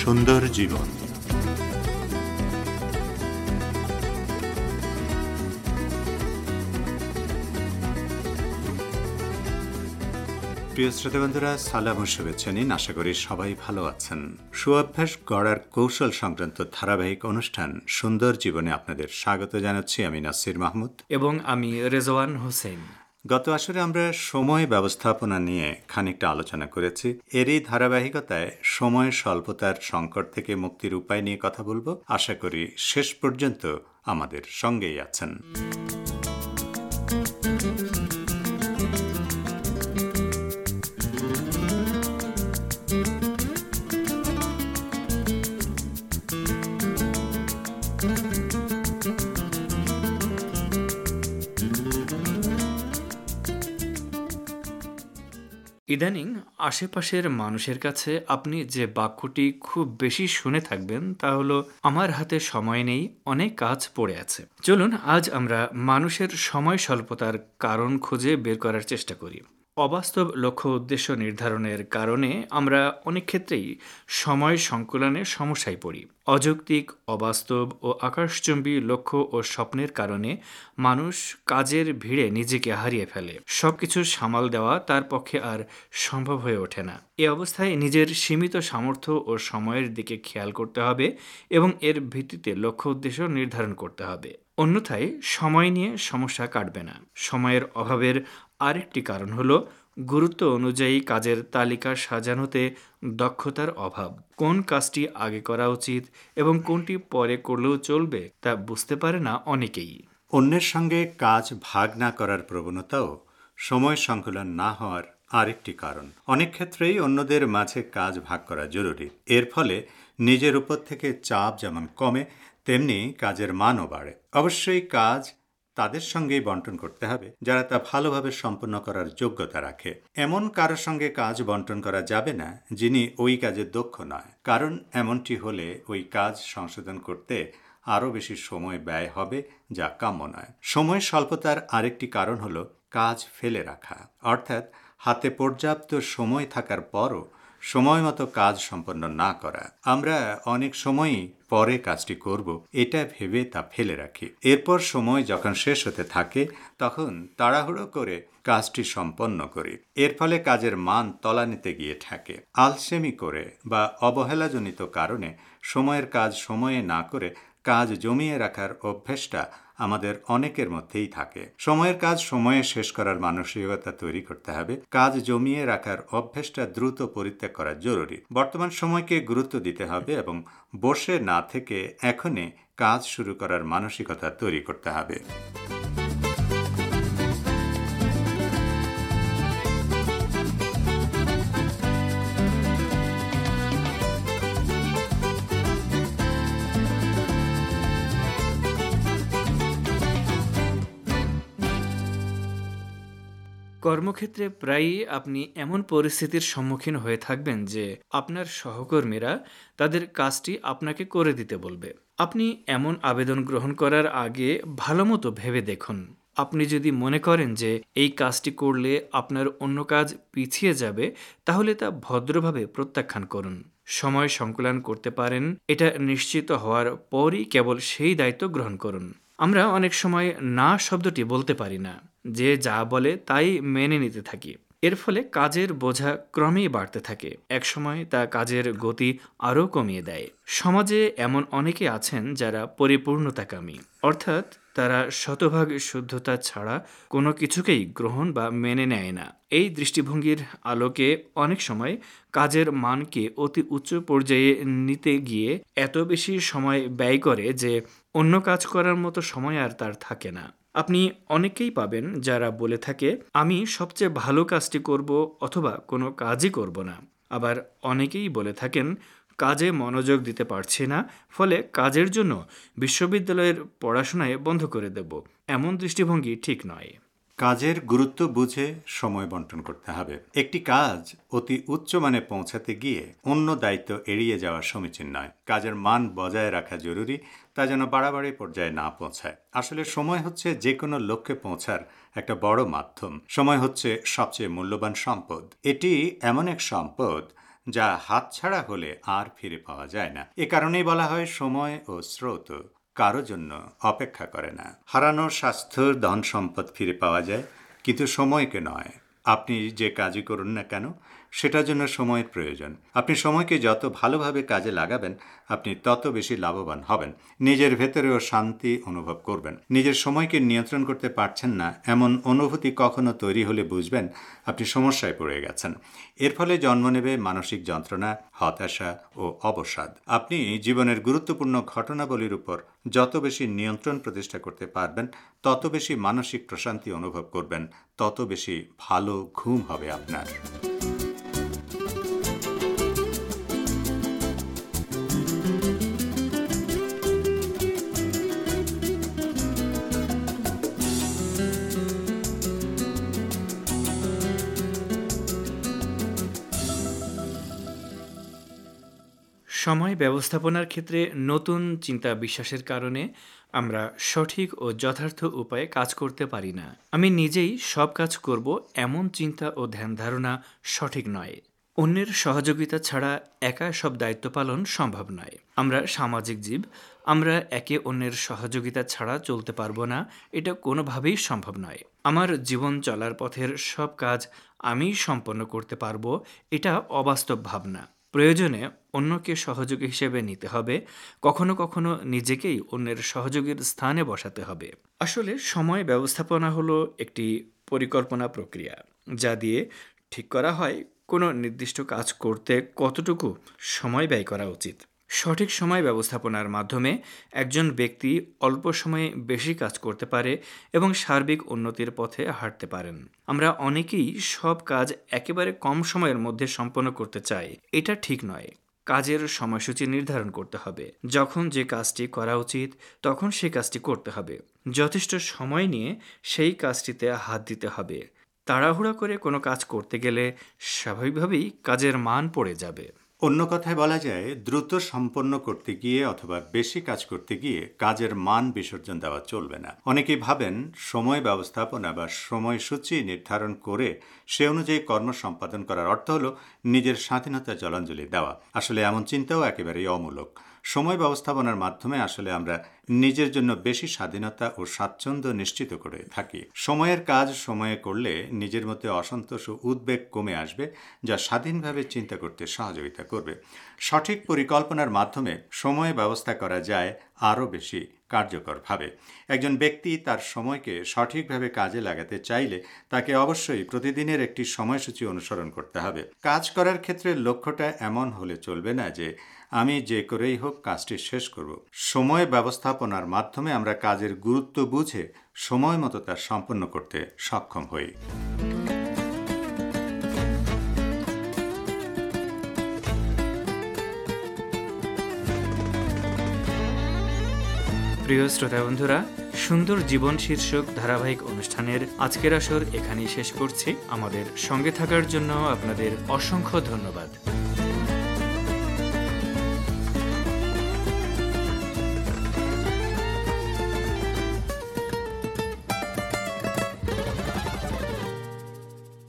সুন্দর জীবন। প্রিয় শ্রোতাবন্ধুরা, সালাম ও শুভেচ্ছা নিন। আশা করি সবাই ভালো আছেন। সুঅভ্যাস গড়ার কৌশল সংক্রান্ত ধারাবাহিক অনুষ্ঠান সুন্দর জীবনে আপনাদের স্বাগত জানাচ্ছি। আমি নাসির মাহমুদ এবং আমি রেজওয়ান হোসেন। গত আসরে আমরা সময় ব্যবস্থাপনা নিয়ে খানিকটা আলোচনা করেছি। এরই ধারাবাহিকতায় সময় স্বল্পতার সংকট থেকে মুক্তির উপায় নিয়ে কথা বলবো। আশা করি শেষ পর্যন্ত আমাদের সঙ্গেই আছেন। ইদানিং আশেপাশের মানুষের কাছে আপনি যে বাক্যটি খুব বেশি শুনে থাকবেন তা হলো, আমার হাতে সময় নেই, অনেক কাজ পড়ে আছে। চলুন আজ আমরা মানুষের সময় স্বল্পতার কারণ খুঁজে বের করার চেষ্টা করি। অবাস্তব লক্ষ্য উদ্দেশ্য নির্ধারণের কারণে আমরা অনেক ক্ষেত্রেই সময় সংকুলনে সমস্যায় পড়ি। অযৌক্তিক, অবাস্তব ও আকাশচুম্বী লক্ষ্য ও স্বপ্নের কারণে মানুষ কাজের ভিড়ে নিজেকে হারিয়ে ফেলে। সবকিছু সামাল দেওয়া তার পক্ষে আর সম্ভব হয়ে ওঠে না। এ অবস্থায় নিজের সীমিত সামর্থ্য ও সময়ের দিকে খেয়াল করতে হবে এবং এর ভিত্তিতে লক্ষ্য উদ্দেশ্য নির্ধারণ করতে হবে। অন্যথায় সময় নিয়ে সমস্যা কাটবে না। সময়ের অভাবের আরেকটি কারণ হলো গুরুত্ব অনুযায়ী কাজের তালিকা সাজানোতে দক্ষতার অভাব। কোন কাজটি আগে করা উচিত এবং কোনটি পরে করলেও চলবে তা বুঝতে পারে না অনেকেই। অন্যের সঙ্গে কাজ ভাগ না করার প্রবণতাও সময় সংকুলন না হওয়ার আরেকটি কারণ। অনেক ক্ষেত্রেই অন্যদের মাঝে কাজ ভাগ করা জরুরি। এর ফলে নিজের উপর থেকে চাপ যেমন কমে, তেমনি কাজের মানও বাড়ে। অবশ্যই কাজ তাদের সঙ্গেই বন্টন করতে হবে যারা তা ভালোভাবে সম্পন্ন করার যোগ্যতা রাখে। এমন কারোর সঙ্গে কাজ বন্টন করা যাবে না যিনি ওই কাজে দক্ষ নয়, কারণ এমনটি হলে ওই কাজ সংশোধন করতে আরও বেশি সময় ব্যয় হবে, যা কাম্য নয়। সময় স্বল্পতার আরেকটি কারণ হলো কাজ ফেলে রাখা, অর্থাৎ হাতে পর্যাপ্ত সময় থাকার পরও সময় মতো কাজ সম্পন্ন না করা। আমরা অনেক সময়ই পরে কাজটি করব এটা ভেবে তা ফেলে রাখি। এরপর সময় যখন শেষ হতে থাকে তখন তাড়াহুড়ো করে কাজটি সম্পন্ন করি। এর ফলে কাজের মান তলানিতে গিয়ে ঠেকে। আলসেমি করে বা অবহেলাজনিত কারণে সময়ের কাজ সময়ে না করে কাজ জমিয়ে রাখার অভ্যেসটা আমাদের অনেকের মধ্যেই থাকে। সময়ের কাজ সময়ে শেষ করার মানসিকতা তৈরি করতে হবে। কাজ জমিয়ে রাখার অভ্যেসটা দ্রুত পরিত্যাগ করা জরুরি। বর্তমান সময়কে গুরুত্ব দিতে হবে এবং বসে না থেকে এখনই কাজ শুরু করার মানসিকতা তৈরি করতে হবে। কর্মক্ষেত্রে প্রায়ই আপনি এমন পরিস্থিতির সম্মুখীন হয়ে থাকবেন যে আপনার সহকর্মীরা তাদের কাজটি আপনাকে করে দিতে বলবে। আপনি এমন আবেদন গ্রহণ করার আগে ভালোমতো ভেবে দেখুন। আপনি যদি মনে করেন যে এই কাজটি করলে আপনার অন্য কাজ পিছিয়ে যাবে, তাহলে তা ভদ্রভাবে প্রত্যাখ্যান করুন। সময় সংকুলন করতে পারেন এটা নিশ্চিত হওয়ার পরই কেবল সেই দায়িত্ব গ্রহণ করুন। আমরা অনেক সময় না শব্দটি বলতে পারি না, যে যা বলে তাই মেনে নিতে থাকি। এর ফলে কাজের বোঝা ক্রমেই বাড়তে থাকে। একসময় তা কাজের গতি আরও কমিয়ে দেয়। সমাজে এমন অনেকে আছেন যারা পরিপূর্ণতাকামী, অর্থাৎ তারা শতভাগ শুদ্ধতা ছাড়া কোনো কিছুকেই গ্রহণ বা মেনে নেয় না। এই দৃষ্টিভঙ্গির আলোকে অনেক সময় কাজের মানকে অতি উচ্চ পর্যায়ে নিতে গিয়ে এত বেশি সময় ব্যয় করে যে অন্য কাজ করার মতো সময় আর তার থাকে না। আপনি অনেকেই পাবেন যারা বলে থাকে, আমি সবচেয়ে ভালো কাজটি করব অথবা কোনো কাজই করব না। আবার অনেকেই বলে থাকেন, কাজে মনোযোগ দিতে পারছি না, ফলে কাজের জন্য বিশ্ববিদ্যালয়ের পড়াশোনায় বন্ধ করে দেব। এমন দৃষ্টিভঙ্গি ঠিক নয়। কাজের গুরুত্ব বুঝে সময় বন্টন করতে হবে। একটি কাজ অতি উচ্চ মানে পৌঁছাতে গিয়ে অন্য দায়িত্ব এড়িয়ে যাওয়া সমীচীন নয়। কাজের মান বজায় রাখা জরুরি, তা যেন বাড়াবাড়ি পর্যায়ে না পৌঁছায়। আসলে সময় হচ্ছে যে কোনো লক্ষ্যে পৌঁছার একটা বড় মাধ্যম। সময় হচ্ছে সবচেয়ে মূল্যবান সম্পদ। এটি এমন এক সম্পদ যা হাতছাড়া হলে আর ফিরে পাওয়া যায় না। এ কারণেই বলা হয় সময় ও স্রোত কারো জন্য অপেক্ষা করে না। হারানো স্বাস্থ্য, ধন সম্পদ ফিরে পাওয়া যায়, কিন্তু সময়কে নয়। আপনি যে কাজই করুন না কেন, সেটার জন্য সময়ের প্রয়োজন। আপনি সময়কে যত ভালোভাবে কাজে লাগাবেন, আপনি তত বেশি লাভবান হবেন। নিজের ভেতরেও শান্তি অনুভব করবেন। নিজের সময়কে নিয়ন্ত্রণ করতে পারছেন না, এমন অনুভূতি কখনো তৈরি হলে বুঝবেন আপনি সমস্যায় পড়ে গেছেন। এর ফলে জন্ম নেবে মানসিক যন্ত্রণা, হতাশা ও অবসাদ। আপনি জীবনের গুরুত্বপূর্ণ ঘটনাবলীর উপর যত বেশি নিয়ন্ত্রণ প্রতিষ্ঠা করতে পারবেন, তত বেশি মানসিক প্রশান্তি অনুভব করবেন, তত বেশি ভালো ঘুম হবে আপনার। সময় ব্যবস্থাপনার ক্ষেত্রে নতুন চিন্তা বিশ্বাসের কারণে আমরা সঠিক ও যথার্থ উপায়ে কাজ করতে পারি না। আমি নিজেই সব কাজ করব, এমন চিন্তা ও ধ্যান ধারণা সঠিক নয়। অন্যের সহযোগিতা ছাড়া একা সব দায়িত্ব পালন সম্ভব নয়। আমরা সামাজিক জীব, আমরা একে অন্যের সহযোগিতা ছাড়া চলতে পারবো না, এটা কোনোভাবেই সম্ভব নয়। আমার জীবন চলার পথের সব কাজ আমি সম্পন্ন করতে পারবো, এটা অবাস্তব ভাবনা। প্রয়োজনে অন্যকে সহযোগী হিসেবে নিতে হবে, কখনো কখনো নিজেকেই অন্যের সহযোগীর স্থানে বসাতে হবে। আসলে সময় ব্যবস্থাপনা হলো একটি পরিকল্পনা প্রক্রিয়া, যা দিয়ে ঠিক করা হয় কোনো নির্দিষ্ট কাজ করতে কতটুকু সময় ব্যয় করা উচিত। সঠিক সময় ব্যবস্থাপনার মাধ্যমে একজন ব্যক্তি অল্প সময়ে বেশি কাজ করতে পারে এবং সার্বিক উন্নতির পথে হাঁটতে পারেন। আমরা অনেকেই সব কাজ একেবারে কম সময়ের মধ্যে সম্পন্ন করতে চাই। এটা ঠিক নয়। কাজের সময়সূচি নির্ধারণ করতে হবে। যখন যে কাজটি করা উচিত তখন সেই কাজটি করতে হবে। যথেষ্ট সময় নিয়ে সেই কাজটিতে হাত দিতে হবে। তাড়াহুড়া করে কোনো কাজ করতে গেলে স্বাভাবিকভাবেই কাজের মান পড়ে যাবে। অন্য কথায় বলা যায়, দ্রুত সম্পন্ন করতে গিয়ে অথবা বেশি কাজ করতে গিয়ে কাজের মান বিসর্জন দেওয়া চলবে না। অনেকেই ভাবেন সময় ব্যবস্থাপনা বা সময়সূচি নির্ধারণ করে সে অনুযায়ী কর্ম সম্পাদন করার অর্থ হলো নিজের স্বাধীনতা জলাঞ্জলি দেওয়া। আসলে এমন চিন্তাও একেবারেই অমূলক। সময় ব্যবস্থাপনার মাধ্যমে আসলে আমরা নিজের জন্য বেশি স্বাধীনতা ও স্বাচ্ছন্দ্য নিশ্চিত করে থাকি। সময়ের কাজ সময়ে করলে নিজের মধ্যে অসন্তোষ ও উদ্বেগ কমে আসবে, যা স্বাধীনভাবে চিন্তা করতে সহযোগিতা করবে। সঠিক পরিকল্পনার মাধ্যমে সময় ব্যবস্থা করা যায় আরও বেশি কার্যকরভাবে। একজন ব্যক্তি তার সময়কে সঠিকভাবে কাজে লাগাতে চাইলে তাকে অবশ্যই প্রতিদিনের একটি সময়সূচি অনুসরণ করতে হবে। কাজ করার ক্ষেত্রে লক্ষ্যটা এমন হলে চলবে না যে আমি যে করেই হোক কাজটি শেষ করব। সময় ব্যবস্থাপনার মাধ্যমে আমরা কাজের গুরুত্ব বুঝে সময় মতো তা সম্পন্ন করতে সক্ষম হই। প্রিয় শ্রোতা বন্ধুরা, সুন্দর জীবন শীর্ষক ধারাবাহিক অনুষ্ঠানের আজকের আসর এখানেই শেষ করছি। আমাদের সঙ্গে থাকার জন্য আপনাদের অসংখ্য ধন্যবাদ।